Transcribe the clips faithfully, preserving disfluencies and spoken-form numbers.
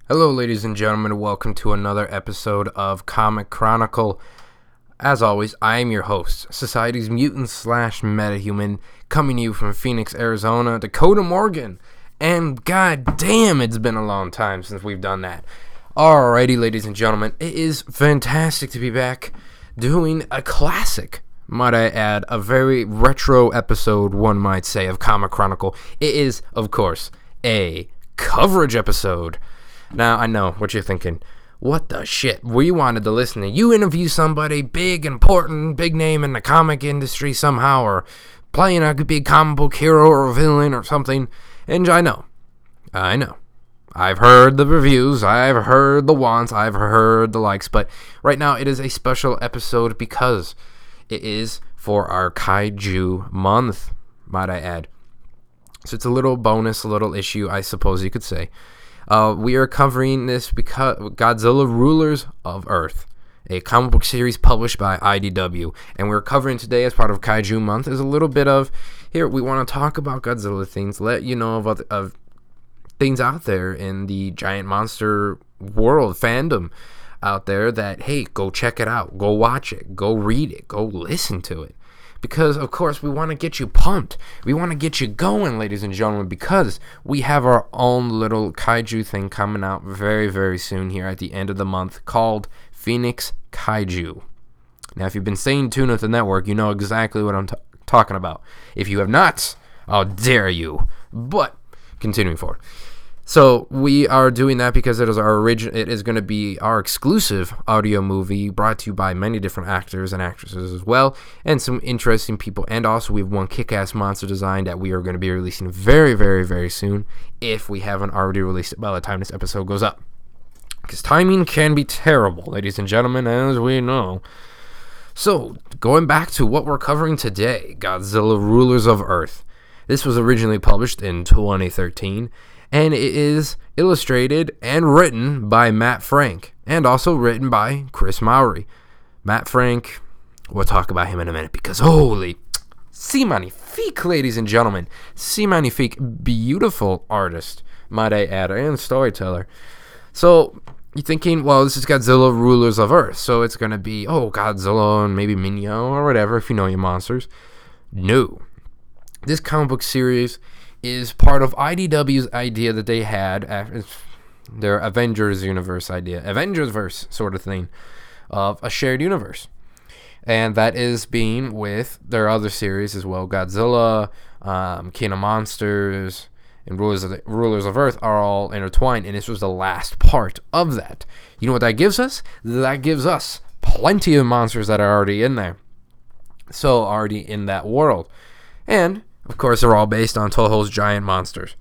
Hello, ladies and gentlemen. Welcome to another episode of Comic Chronicle. As always, I am your host, Society's mutant slash metahuman, coming to you from Phoenix, Arizona, Dakota Morgan. And god damn, it's been a long time since we've done that. Alrighty, ladies and gentlemen, it is fantastic to be back doing a classic, might I add, a very retro episode, one might say, of Comic Chronicle. It is, of course, a coverage episode. Now, I know what you're thinking. What the shit? We wanted to listen to you interview somebody big, important, big name in the comic industry somehow, or playing a big comic book hero or villain or something. And I know. I know. I've heard the reviews, I've heard the wants, I've heard the likes, but right now it is a special episode because it is for our Kaiju month, might I add. So it's a little bonus, a little issue, I suppose you could say. Uh, we are covering this because Godzilla Rulers of Earth, a comic book series published by I D W, and we're covering today as part of Kaiju month is a little bit of, here, we want to talk about Godzilla things, let you know of, of things out there in the giant monster world, fandom out there that, hey, go check it out, go watch it, go read it, go listen to it. Because, of course, we want to get you pumped. We want to get you going, ladies and gentlemen, because we have our own little kaiju thing coming out very, very soon here at the end of the month called Phoenix Kaiju. Now, if you've been staying tuned with the network, you know exactly what I'm t- talking about. If you have not, how dare you. But, continuing forward. So we are doing that because it is our origin. It is going to be our exclusive audio movie, brought to you by many different actors and actresses as well, and some interesting people. And also, we have one kick-ass monster design that we are going to be releasing very, very, very soon, if we haven't already released it by the time this episode goes up. Because timing can be terrible, ladies and gentlemen, as we know. So, going back to what we're covering today, Godzilla Rulers of Earth. This was originally published in twenty thirteen. And it is illustrated and written by Matt Frank, and also written by Chris Mowry. Matt Frank, we'll talk about him in a minute, because holy, c'est magnifique, ladies and gentlemen. C'est magnifique, beautiful artist, might I add, and storyteller. So, you're thinking, well, this is Godzilla Rulers of Earth, so it's going to be, oh, Godzilla and maybe Minyo or whatever, if you know your monsters. No. This comic book series is part of I D W's idea that they had, their Avengers universe idea, Avengers-verse sort of thing, of a shared universe. And that is being with their other series as well. Godzilla, um, King of Monsters, and Rulers of, the, Rulers of Earth are all intertwined, and this was the last part of that. You know what that gives us? That gives us plenty of monsters that are already in there. So, already in that world. And of course, they're all based on Toho's giant monsters.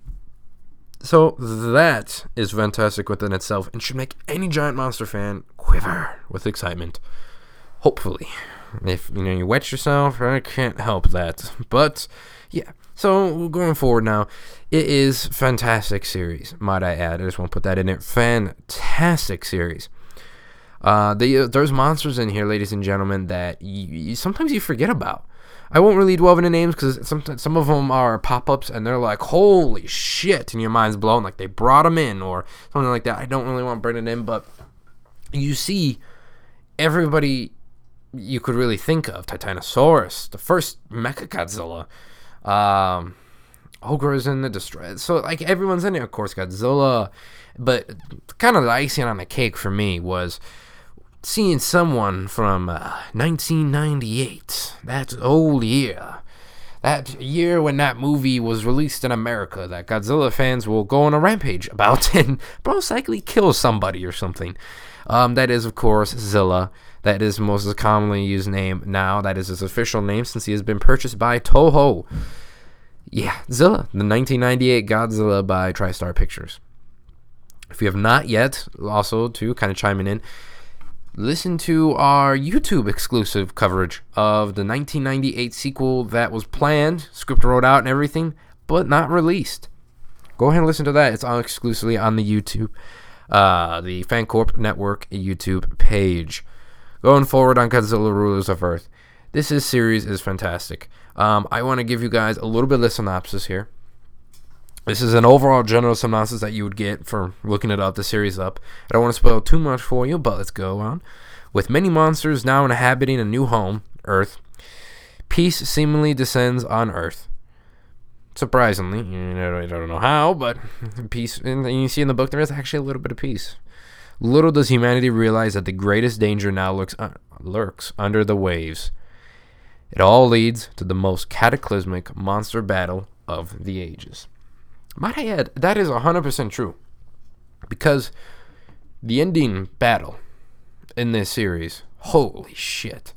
So that is fantastic within itself and should make any giant monster fan quiver with excitement. Hopefully. If you know you wet yourself, I can't help that. But yeah. So going forward now, it is fantastic series, might I add. I just want to put that in there. Fantastic series. Uh, the, there's monsters in here, ladies and gentlemen, that you, you, sometimes you forget about. I won't really dwell into names because some some of them are pop-ups and they're like, holy shit, and your mind's blown, like they brought them in or something like that. I don't really want to bring it in, but you see everybody you could really think of. Titanosaurus, the first Mechagodzilla, um, Ogres in the Destroyer. So, like, everyone's in there, of course, Godzilla. But kind of the icing on the cake for me was seeing someone from uh, nineteen ninety-eight, that old year, that year when that movie was released in America, that Godzilla fans will go on a rampage about and most likely kill somebody or something. Um, that is, of course, Zilla. That is most commonly used name now. That is his official name since he has been purchased by Toho. Yeah, Zilla, the nineteen ninety-eight Godzilla by TriStar Pictures. If you have not yet, also to kind of chiming in, listen to our YouTube exclusive coverage of the nineteen ninety-eight sequel that was planned, script wrote out and everything, but not released. Go ahead and listen to that. It's all exclusively on the YouTube, uh, the FanCorp Network YouTube page. Going forward on Godzilla Rulers of Earth, this is, series is fantastic. Um, I want to give you guys a little bit of the synopsis here. This is an overall general synopsis that you would get from looking it up, the series up. I don't want to spoil too much for you, but let's go on. With many monsters now inhabiting a new home, Earth, peace seemingly descends on Earth. Surprisingly, I don't know how, but peace, and you see in the book there is actually a little bit of peace. Little does humanity realize that the greatest danger now lurks, uh, lurks under the waves. It all leads to the most cataclysmic monster battle of the ages. Might I add, that is one hundred percent true. Because the ending battle in this series, holy shit.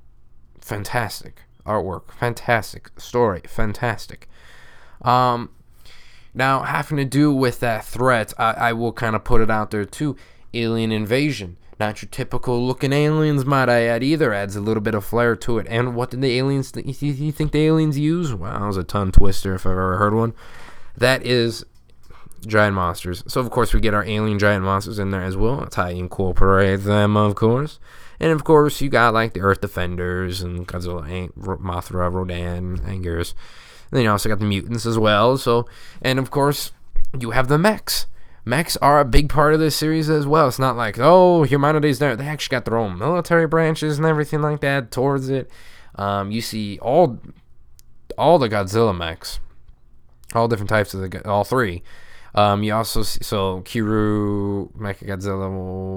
Fantastic artwork, fantastic story, fantastic. Um, now, having to do with that threat, I, I will kind of put it out there too. Alien invasion. Not your typical looking aliens, might I add, either. Adds a little bit of flair to it. And what did the aliens, th- you think the aliens use? Wow, that was a tongue twister if I've ever heard one. That is giant monsters. So, of course, we get our alien giant monsters in there as well. That's how you incorporate them, of course. And, of course, you got, like, the Earth Defenders and Godzilla, Mothra, Rodan, Anguirus. And then you also got the mutants as well. So, and, of course, you have the mechs. Mechs are a big part of this series as well. It's not like, oh, humanity's there. They actually got their own military branches and everything like that towards it. Um, you see all all the Godzilla mechs. All different types of the, all three. Um, you also see, so Kiryu, Mechagodzilla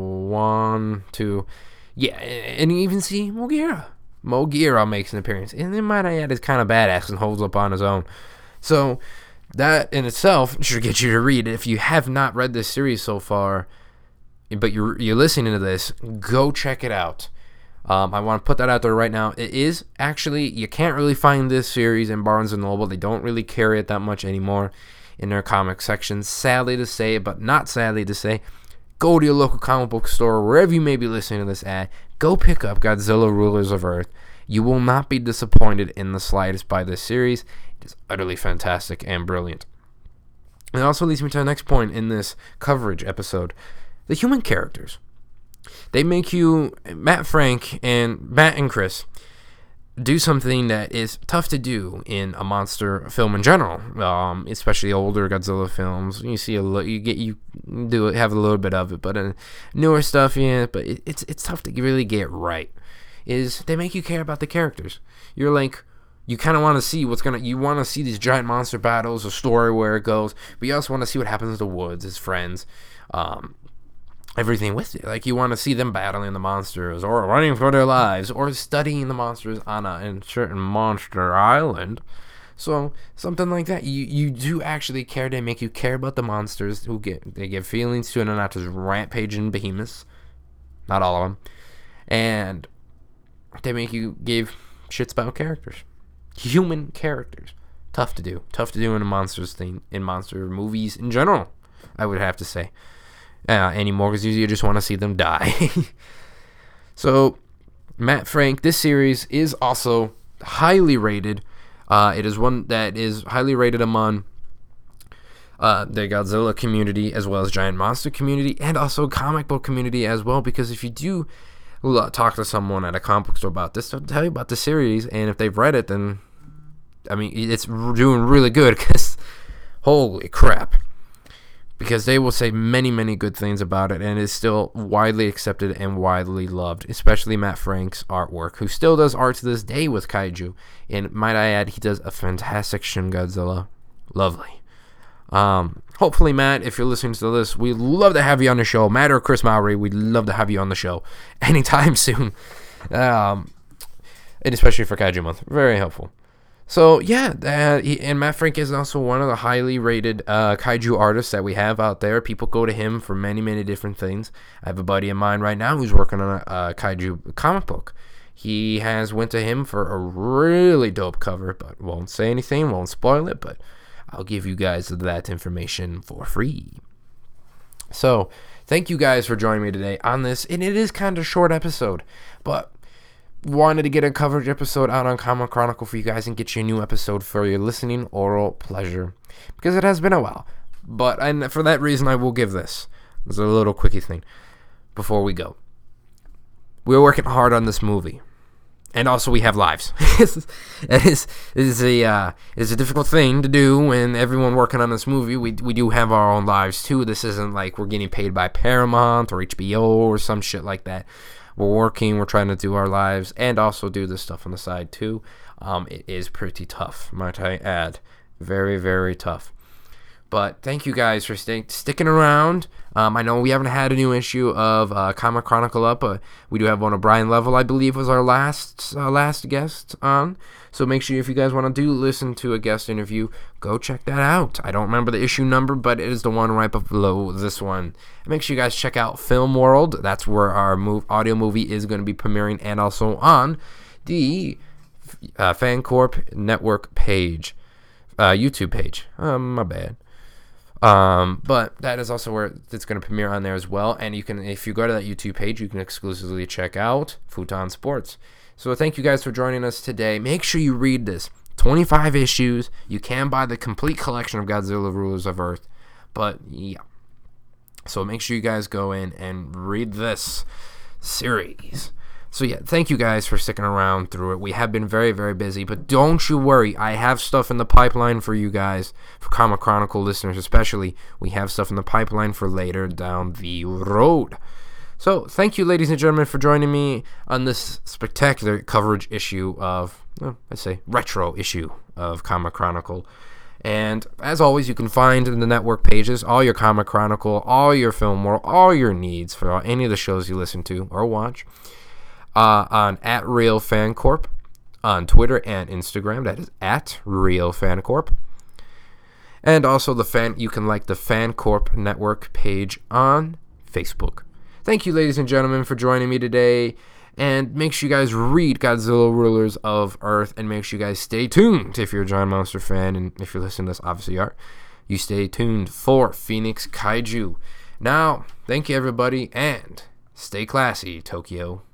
one, two, yeah, and you even see Mogira. Mogira makes an appearance, and then might I add is kind of badass and holds up on his own. So that in itself should get you to read. If you have not read this series so far, but you're you're listening to this, go check it out. Um, I want to put that out there right now. It is actually, you can't really find this series in Barnes and Noble. They don't really carry it that much anymore in their comic section. Sadly to say, but not sadly to say, go to your local comic book store, wherever you may be listening to this ad. Go pick up Godzilla Rulers of Earth. You will not be disappointed in the slightest by this series. It is utterly fantastic and brilliant. And it also leads me to the next point in this coverage episode. The human characters. They make you, Matt Frank and Matt and Chris, do something that is tough to do in a monster film in general, um, especially older Godzilla films. You see a lo- you get you do it, have a little bit of it, but in newer stuff, yeah. But it, it's it's tough to really get right. Is they make you care about the characters. You're like, you kind of want to see what's gonna. You want to see these giant monster battles, a story where it goes, but you also want to see what happens to Woods, his friends. Um, everything with it. Like, you want to see them battling the monsters or running for their lives or studying the monsters on a, a certain monster island. So something like that. You you do actually care. They make you care about the monsters who get they give feelings to, and not just rampaging behemoths. Not all of them. And they make you give shits about characters. Human characters. Tough to do. Tough to do in a monsters thing, in monster movies in general, I would have to say. Uh, anymore, because you just want to see them die. So, Matt Frank, this series is also highly rated. Uh, it is one that is highly rated among uh, the Godzilla community, as well as giant monster community, and also comic book community as well, because if you do talk to someone at a comic book store about this, they'll tell you about the series, and if they've read it, then, I mean, it's doing really good, because holy crap. Because they will say many, many good things about it, and it's still widely accepted and widely loved, especially Matt Frank's artwork, who still does art to this day with kaiju. And might I add, he does a fantastic Shin Godzilla. Lovely. Um, hopefully, Matt, if you're listening to this, we'd love to have you on the show. Matt or Chris Mowry, we'd love to have you on the show anytime soon. Um, and especially for Kaiju Month. Very helpful. So, yeah, uh, he, and Matt Frank is also one of the highly rated uh, kaiju artists that we have out there. People go to him for many, many different things. I have a buddy of mine right now who's working on a, a kaiju comic book. He has went to him for a really dope cover, but won't say anything, won't spoil it, but I'll give you guys that information for free. So, thank you guys for joining me today on this, and it is kind of a short episode, but wanted to get a coverage episode out on Comic Chronicle for you guys and get you a new episode for your listening oral pleasure, because it has been a while. But and for that reason, I will give this. There's a little quickie thing before we go. We're working hard on this movie. And also, we have lives. It is it is a uh, it is a difficult thing to do when everyone working on this movie. We we do have our own lives too. This isn't like we're getting paid by Paramount or H B O or some shit like that. We're working. We're trying to do our lives and also do this stuff on the side too. Um, it is pretty tough, might I add. Very very tough. But thank you guys for stay, sticking around. Um, I know we haven't had a new issue of uh, Comic Chronicle up. Uh, we do have one of Brian Level, I believe, was our last uh, last guest on. So make sure if you guys want to do listen to a guest interview, go check that out. I don't remember the issue number, but it is the one right below this one. Make sure you guys check out Film World. That's where our move, audio movie is going to be premiering, and also on the uh, FanCorp Network page, uh, YouTube page. Um, my bad. Um, but that is also where it's going to premiere on there as well. And you can, if you go to that YouTube page, you can exclusively check out Futon Sports. So thank you guys for joining us today. Make sure you read this. twenty-five issues. You can buy the complete collection of Godzilla Rulers of Earth. But yeah. So make sure you guys go in and read this series. So yeah, thank you guys for sticking around through it. We have been very, very busy, but don't you worry. I have stuff in the pipeline for you guys, for Comic Chronicle listeners especially. We have stuff in the pipeline for later down the road. So thank you, ladies and gentlemen, for joining me on this spectacular coverage issue of, well, let's say, retro issue of Comic Chronicle. And as always, you can find in the network pages all your Comic Chronicle, all your Film World, all your needs for any of the shows you listen to or watch. Uh, on at Real Fan Corp on Twitter and Instagram. That is at Real Fan Corp. And also the fan, you can like the FanCorp Network page on Facebook. Thank you, ladies and gentlemen, for joining me today. And make sure you guys read Godzilla Rulers of Earth, and make sure you guys stay tuned if you're a Giant Monster fan, and if you're listening to this, obviously you are. You stay tuned for Phoenix Kaiju. Now, thank you, everybody, and stay classy, Tokyo.